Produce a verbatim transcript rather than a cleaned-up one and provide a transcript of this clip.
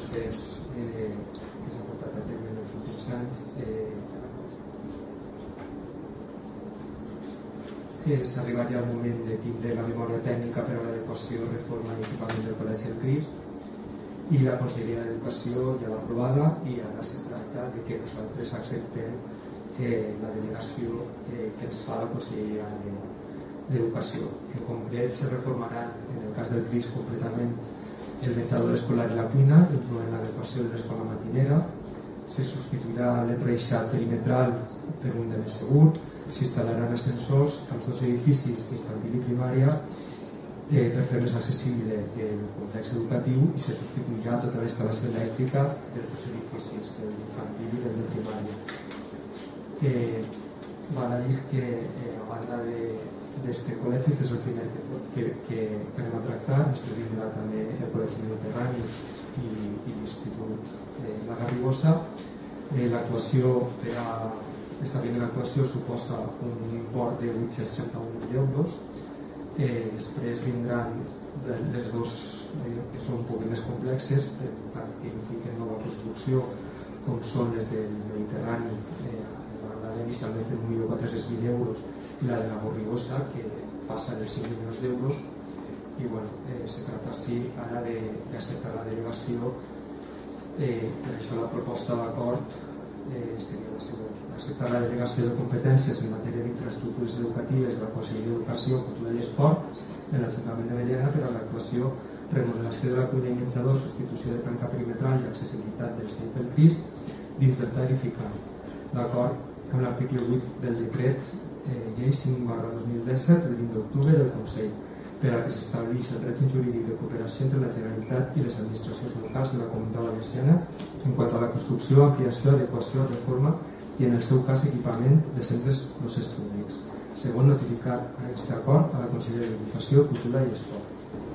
procés eh, que s'ha portat a terme en els últims anys. Eh, eh, s'ha arribat ja al moment de tindre la memòria tècnica per a l'adequació, reforma i equipament del Col·legi del Crist, i la Conselleria d'Educació ja l'ha aprovada i ara se tracta de que nosaltres acceptem eh, la delegació eh, que ens fa la Conselleria d'Educació. En concret, se reformaran, en el cas del Crist completament, el menjador escolar i la cuina, incloent l'adequació de l'escola matinera. Se substituirà l'enreixat perimetral per un de més segur. S'instal·laran ascensors als dos edificis d'infantil i primària eh, per fer més accessible el complex educatiu, i se substituirà tota l'instal·lació elèctrica dels dos edificis, del d'infantil i del de primària. Eh, val a dir que eh, a banda d'aquest col·legi, este és el primer que, que, que, que anem a tractar. Després vindrà també el Col·legi Mediterrani i, i l'Institut eh, La Garrigosa. Eh, l'actuació per a Esta primera actuació suposa un import de vuit-cents trenta-un mil euros. Eh, després vindran les dues eh, que són un poc més complexes, per tant que impliquen nova construcció, com són les del Mediterrani, eh, inicialment en un milió quatre-cents mil euros, i la de la Garrigosa, que passa dels cinc milions d'euros. I bueno, eh, se tracta així ara d'acceptar la delegació. Eh, per això la proposta d'acord eh, seria la següent: acceptar la delegació de competències en matèria d'infraestructures educatives de la Conselleria d'Educació, Cultura i Esport en l'Ajuntament de Vallena per a l'actuació remodelació de la cuina i menjador, substitució de tanca perimetral i accessibilitat del Seny pel Crist dins del pla edificant, d'acord amb l'article vuit del decret eh, llei cinc barra dos mil disset del vint d'octubre del Consell, per a que s'establís el règim jurídic de cooperació entre la Generalitat i les administracions locals de la Comunitat Valenciana en quant a la construcció, ampliació, adequació, reforma i, en el seu cas, equipament de centres docents públics, segons notificat en aquest acord a la Conselleria d'Educació, Cultura i Esport.